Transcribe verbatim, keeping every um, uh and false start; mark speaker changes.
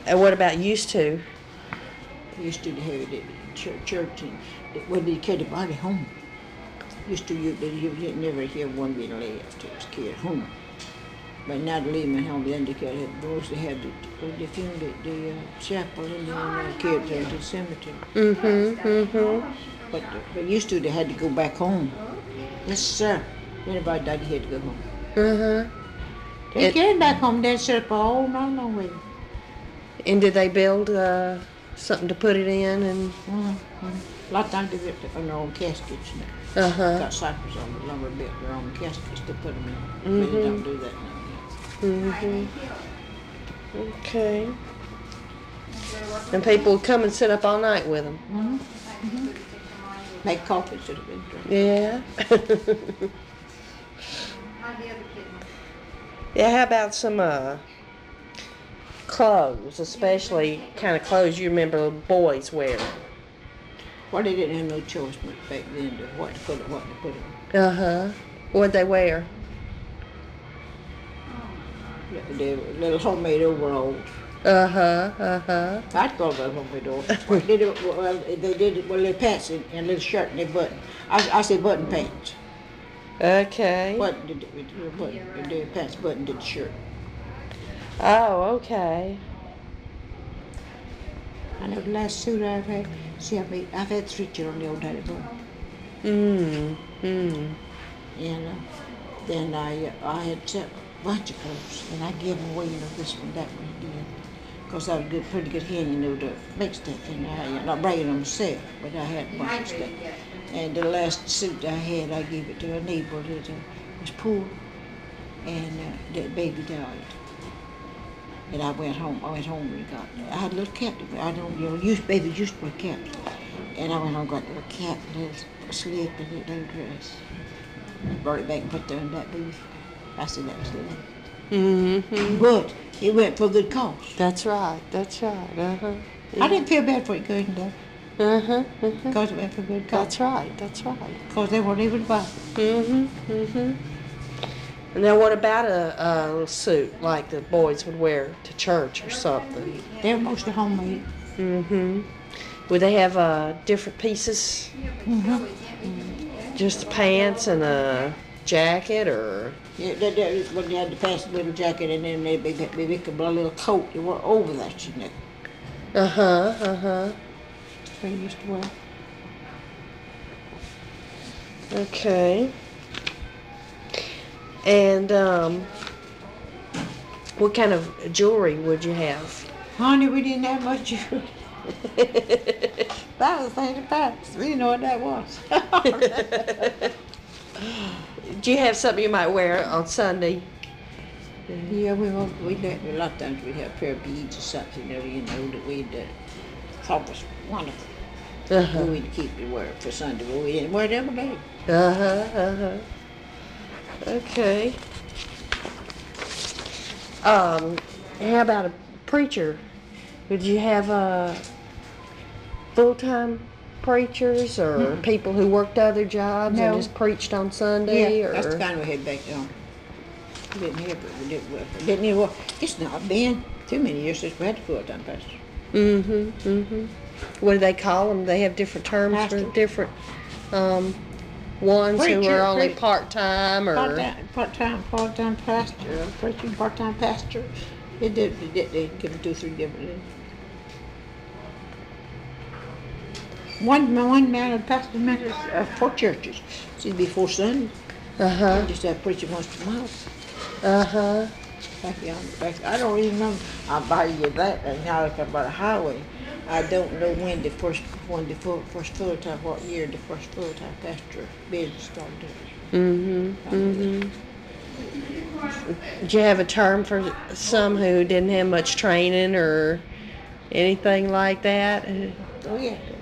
Speaker 1: And what about used to?
Speaker 2: Used to have it at church, church and when they carried the body home. Used to, you, you, you never hear one being left. It was carried home. But now they leave my home, then they carry it. Those they had the, the funeral at the uh, chapel and then uh, carried it to the cemetery.
Speaker 1: Mm-hmm, mm-hmm.
Speaker 2: But, but used to, they had to go back home. Yes, sir. Anybody died, they had to go home.
Speaker 1: Uh-huh.
Speaker 2: They
Speaker 1: It-
Speaker 2: carried back home, that circle all night long with them.
Speaker 1: And did they build uh, something to put it in? And
Speaker 2: Mm-hmm. A lot of times they get on their own caskets now.
Speaker 1: uh-huh.
Speaker 2: Got cypress on the lumber built their own caskets to put them in. But they don't do that now.
Speaker 1: Mm-hmm. Okay. And people would come and sit up all night with them.
Speaker 2: Mm-hmm. Mm-hmm. Make coffee should have been drinking.
Speaker 1: Yeah. Yeah, how about some uh, clothes, especially kind of clothes you remember boys wear?
Speaker 2: Well, they didn't have no choice much back then to what to put what to put in.
Speaker 1: Uh-huh. What'd they wear?
Speaker 2: They were little homemade overalls.
Speaker 1: Uh-huh, uh-huh.
Speaker 2: I'd call them homemade overalls. They did, well, they did well, their pants and, and little shirt and their button. I, I say button pants.
Speaker 1: Okay.
Speaker 2: Button did the button, their pants button did the shirt.
Speaker 1: Oh, okay.
Speaker 2: I know the last suit I've had, see, I mean, I've had three children, the old daddy boy.
Speaker 1: Mm, mm.
Speaker 2: And uh, then I uh, I had a bunch of clothes, and I gave them away, you know, this one, that one, did. Because I was a good, pretty good hand, you know, to make stuff, and I, I'm not bragging on myself, but I had a bunch of stuff. And the last suit I had, I gave it to a neighbor that uh, was poor, and uh, that baby died. And I went home. I went home and got. I had a little cap. I don't, you know, used babies used to wear caps. And I went home and got a little cap, a little slip, and a little dress. Brought it back and put it in that booth. I said that was the last.
Speaker 1: Mm-hmm.
Speaker 2: But it went for good cause.
Speaker 1: That's right. That's right. Uh-huh. Yeah.
Speaker 2: I didn't feel bad for it going though,
Speaker 1: Uh-huh. Uh-huh.
Speaker 2: because it went for good cause.
Speaker 1: That's right. That's right.
Speaker 2: Because they weren't even buy.
Speaker 1: Mm-hmm. Mm-hmm. And now what about a, a suit like the boys would wear to church or something?
Speaker 2: They were mostly homemade.
Speaker 1: Mm-hmm. Would they have uh, different pieces?
Speaker 2: Mm-hmm.
Speaker 1: Just the pants and a jacket, or?
Speaker 2: Yeah, they, they, when they had the pants, little jacket, and then they they, they make a little coat. They wore over that, you know.
Speaker 1: Uh-huh, uh-huh.
Speaker 2: They used to wear.
Speaker 1: Okay. And um, what kind of jewelry would you have?
Speaker 2: Honey, we didn't have much jewelry. That was Saint Patrick's. We didn't know what that was.
Speaker 1: Do you have something you might wear on Sunday?
Speaker 2: Yeah, we won't, we did, a lot of times we'd have a pair of beads or something, you know, you know that we'd uh, thought was wonderful.
Speaker 1: Uh-huh.
Speaker 2: We'd keep it wear for Sunday, but we didn't wear it every day.
Speaker 1: Uh-huh, uh-huh. Okay. Um, how about a preacher? Would you have uh, full-time preachers or
Speaker 2: Mm-mm.
Speaker 1: people who worked other jobs
Speaker 2: No.
Speaker 1: and just preached on Sunday?
Speaker 2: Yeah,
Speaker 1: or?
Speaker 2: that's the kind we had back then. We didn't have it, we didn't work. Didn't even work. It's not been too many years since we had a full-time pastor.
Speaker 1: Mm-hmm, mm-hmm. What do they call them? They have different terms
Speaker 2: Pastor.
Speaker 1: for different um, ones who
Speaker 2: Preacher,
Speaker 1: are only
Speaker 2: preacher.
Speaker 1: part-time or...
Speaker 2: Part-time, part-time, part-time pastor, preaching, part-time pastor. They did, they did, they give them two, three different names. One, one man had pastored ministers, uh, four churches. So it'd be four Sundays.
Speaker 1: Uh-huh,
Speaker 2: Just have preaching once a month.
Speaker 1: uh-huh.
Speaker 2: Back on, back, I don't even remember. I'll buy you that. And now it's about a highway. I don't know when the first, when the full, first full-time, what year the first full-time pastor business started.
Speaker 1: Mm-hmm, mm-hmm. Did you have a term for some who didn't have much training or anything like that?
Speaker 2: Oh yeah.